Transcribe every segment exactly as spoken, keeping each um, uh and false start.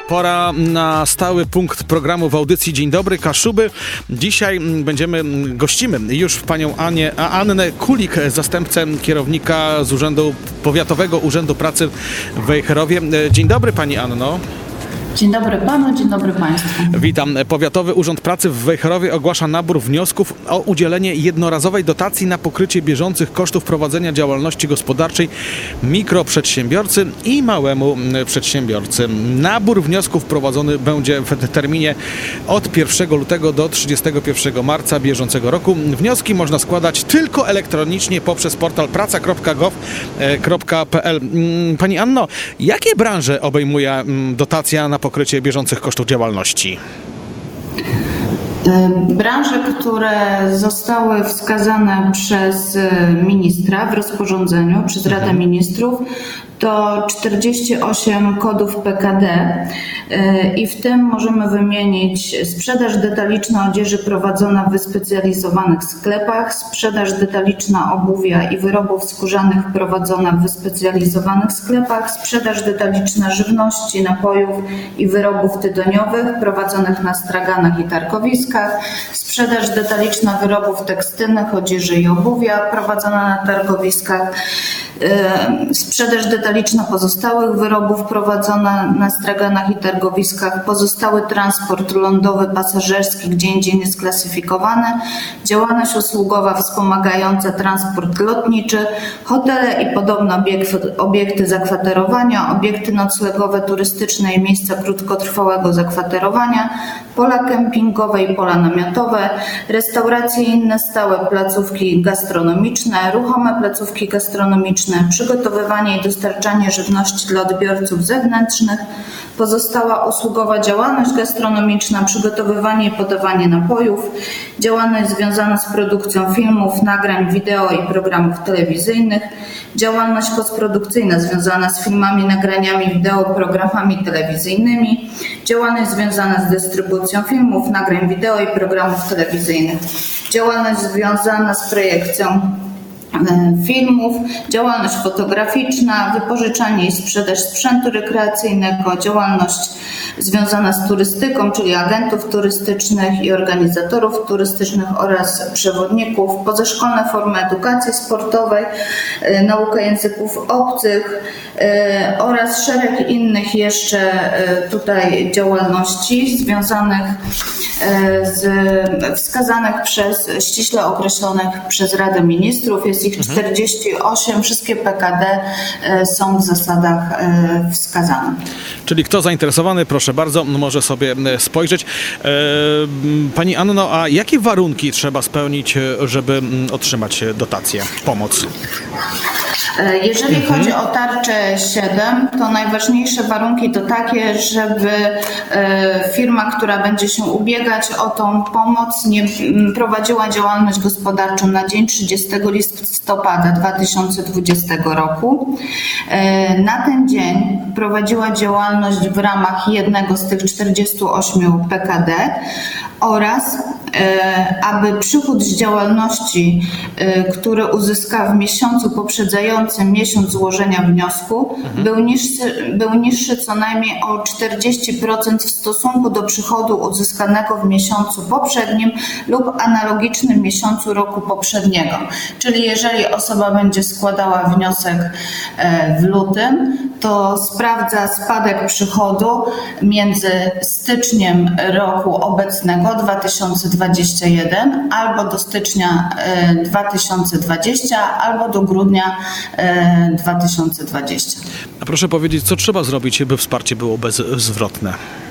Pora na stały punkt programu w audycji Dzień Dobry Kaszuby. Dzisiaj będziemy, gościmy już panią Anię, Annę Kulik, zastępcę kierownika z Urzędu Powiatowego Urzędu Pracy w Wejherowie. Dzień dobry pani Anno. Dzień dobry panu, dzień dobry państwu. Witam. Powiatowy Urząd Pracy w Wejherowie ogłasza nabór wniosków o udzielenie jednorazowej dotacji na pokrycie bieżących kosztów prowadzenia działalności gospodarczej mikroprzedsiębiorcy i małemu przedsiębiorcy. Nabór wniosków prowadzony będzie w terminie od pierwszego lutego do trzydziestego pierwszego marca bieżącego roku. Wnioski można składać tylko elektronicznie poprzez portal praca kropka gov kropka pl. Pani Anno, jakie branże obejmuje dotacja na pokrycie bieżących kosztów działalności? Branże, które zostały wskazane przez ministra w rozporządzeniu, przez Radę Ministrów, to czterdzieści osiem kodów P K D i w tym możemy wymienić sprzedaż detaliczna odzieży prowadzona w wyspecjalizowanych sklepach, sprzedaż detaliczna obuwia i wyrobów skórzanych prowadzona w wyspecjalizowanych sklepach, sprzedaż detaliczna żywności, napojów i wyrobów tytoniowych prowadzonych na straganach i targowiskach, sprzedaż detaliczna wyrobów tekstylnych, odzieży i obuwia prowadzona na targowiskach, sprzedaż detaliczna pozostałych wyrobów prowadzona na straganach i targowiskach, pozostały transport lądowy, pasażerski, gdzie indziej niesklasyfikowany, działalność usługowa wspomagająca transport lotniczy, hotele i podobne obiekty, obiekty zakwaterowania, obiekty noclegowe, turystyczne i miejsca krótkotrwałego zakwaterowania, pola kempingowe i pola namiotowe, restauracje i inne stałe placówki gastronomiczne, ruchome placówki gastronomiczne, przygotowywanie i dostarczanie żywności dla odbiorców zewnętrznych, pozostała usługowa działalność gastronomiczna, przygotowywanie i podawanie napojów, działalność związana z produkcją filmów, nagrań, wideo i programów telewizyjnych, działalność postprodukcyjna związana z filmami, nagraniami, wideo, programami telewizyjnymi, działalność związana z dystrybucją filmów, nagrań, wideo i programów telewizyjnych, działalność związana z projekcją filmów, działalność fotograficzna, wypożyczanie i sprzedaż sprzętu rekreacyjnego, działalność związana z turystyką, czyli agentów turystycznych i organizatorów turystycznych oraz przewodników, pozaszkolne formy edukacji sportowej, nauka języków obcych oraz szereg innych jeszcze tutaj działalności związanych z wskazanych przez, ściśle określonych przez Radę Ministrów. Jest ich czterdzieści osiem, wszystkie P K D są w zasadach wskazane. Czyli kto zainteresowany, proszę bardzo, może sobie spojrzeć. Pani Anno, a jakie warunki trzeba spełnić, żeby otrzymać dotację, pomoc? Jeżeli mhm. chodzi o tarczę siedem, to najważniejsze warunki to takie, żeby firma, która będzie się ubiegać o tą pomoc, nie prowadziła działalność gospodarczą na dzień trzydziestego listopada dwa tysiące dwudziestego roku. Na ten dzień prowadziła działalność w ramach jednego z tych czterdziestu ośmiu P K D oraz aby przychód z działalności, który uzyska w miesiącu poprzedzającym miesiąc złożenia wniosku, mhm. był, niższy, był niższy co najmniej o czterdzieści procent w stosunku do przychodu uzyskanego w miesiącu poprzednim lub analogicznym miesiącu roku poprzedniego. Czyli jeżeli osoba będzie składała wniosek w lutym, to sprawdza spadek przychodu między styczniem roku obecnego dwa tysiące dwudziestego pierwszego albo do stycznia dwa tysiące dwudziestego albo do grudnia dwa tysiące dwudziestego. A proszę powiedzieć, co trzeba zrobić, by wsparcie było bezzwrotne?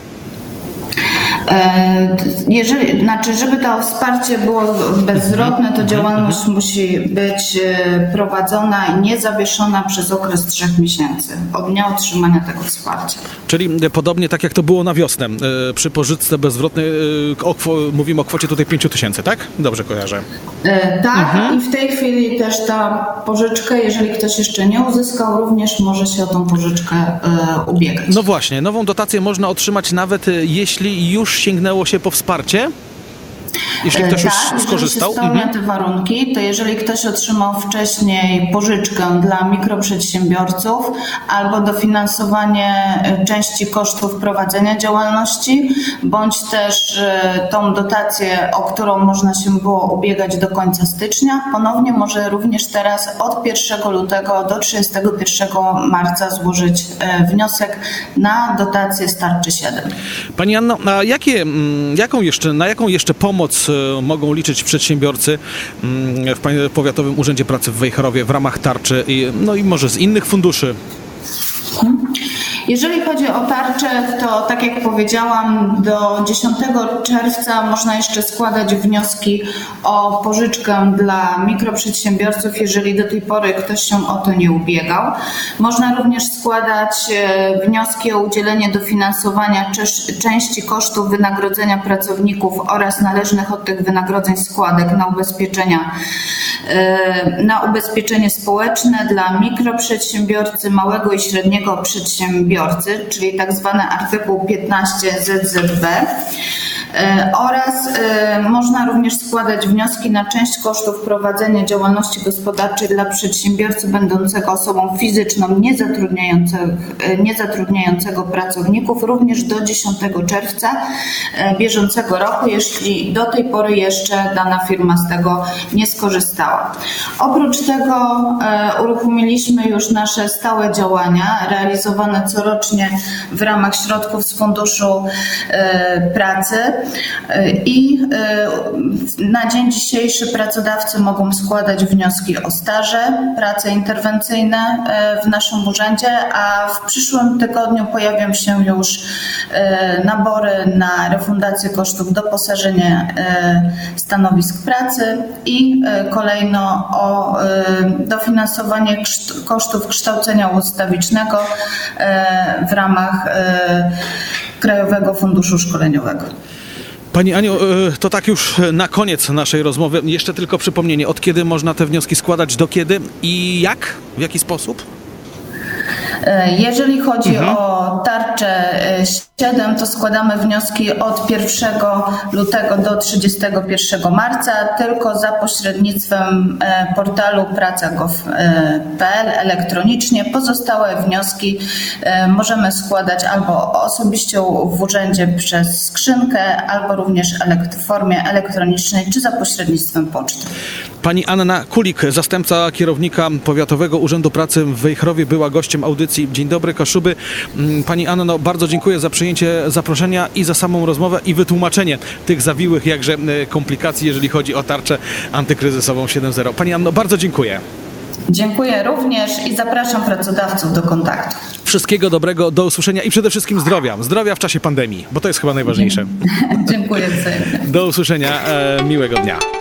Jeżeli, znaczy, żeby to wsparcie było bezzwrotne, to działalność musi być prowadzona i niezawieszona przez okres trzech miesięcy od dnia otrzymania tego wsparcia. Czyli podobnie tak jak to było na wiosnę, przy pożyczce bezzwrotnej o, mówimy o kwocie tutaj pięciu tysięcy, tak? Dobrze kojarzę. Tak, mhm. i w tej chwili też ta pożyczka, jeżeli ktoś jeszcze nie uzyskał, również może się o tą pożyczkę ubiegać. No właśnie, nową dotację można otrzymać nawet jeśli już sięgnęło się po wsparcie? Jeśli ktoś już tak, skorzystał? Jeżeli się spełnia Mhm. te warunki, to jeżeli ktoś otrzymał wcześniej pożyczkę dla mikroprzedsiębiorców albo dofinansowanie części kosztów prowadzenia działalności, bądź też tą dotację, o którą można się było ubiegać do końca stycznia, ponownie może również teraz od pierwszego lutego do trzydziestego pierwszego marca złożyć wniosek na dotację z tarczy siedem. Pani Anno, a jakie, mm, jaką jeszcze, na jaką jeszcze pomoc e, mogą liczyć przedsiębiorcy mm, w Pań- Powiatowym Urzędzie Pracy w Wejherowie w ramach tarczy i, no i może z innych funduszy? Jeżeli chodzi o tarczę, to tak jak powiedziałam, do dziesiątego czerwca można jeszcze składać wnioski o pożyczkę dla mikroprzedsiębiorców, jeżeli do tej pory ktoś się o to nie ubiegał. Można również składać e, wnioski o udzielenie dofinansowania czesz- części kosztów wynagrodzenia pracowników oraz należnych od tych wynagrodzeń składek na ubezpieczenia e, na ubezpieczenie społeczne dla mikroprzedsiębiorcy, małego i średniego przedsiębiorcy, czyli tak zwany artykuł piętnaście Z Z B. Oraz można również składać wnioski na część kosztów prowadzenia działalności gospodarczej dla przedsiębiorcy będącego osobą fizyczną niezatrudniającego, niezatrudniającego pracowników również do dziesiątego czerwca bieżącego roku, jeśli do tej pory jeszcze dana firma z tego nie skorzystała. Oprócz tego uruchomiliśmy już nasze stałe działania realizowane corocznie w ramach środków z Funduszu Pracy. I na dzień dzisiejszy pracodawcy mogą składać wnioski o staże, prace interwencyjne w naszym urzędzie, a w przyszłym tygodniu pojawią się już nabory na refundację kosztów doposażenia stanowisk pracy i kolejno o dofinansowanie kosztów kształcenia ustawicznego w ramach Krajowego Funduszu Szkoleniowego. Pani Aniu, to tak już na koniec naszej rozmowy. Jeszcze tylko przypomnienie, od kiedy można te wnioski składać, do kiedy i jak? W jaki sposób? Jeżeli chodzi mhm. o tarczę siedem, to składamy wnioski od pierwszego lutego do trzydziestego pierwszego marca tylko za pośrednictwem portalu praca kropka gov kropka p l elektronicznie. Pozostałe wnioski możemy składać albo osobiście w urzędzie przez skrzynkę, albo również w formie elektronicznej czy za pośrednictwem poczty. Pani Anna Kulik, zastępca kierownika Powiatowego Urzędu Pracy w Wejherowie, była gościem audycji Dzień Dobry Kaszuby. Pani Anno, bardzo dziękuję za przyjęcie zaproszenia i za samą rozmowę i wytłumaczenie tych zawiłych jakże komplikacji, jeżeli chodzi o tarczę antykryzysową siedem zero. Pani Anno, bardzo dziękuję. Dziękuję również i zapraszam pracodawców do kontaktu. Wszystkiego dobrego, do usłyszenia i przede wszystkim zdrowia. Zdrowia w czasie pandemii, bo to jest chyba najważniejsze. Dziękuję wzajemnie. Do usłyszenia, e, miłego dnia.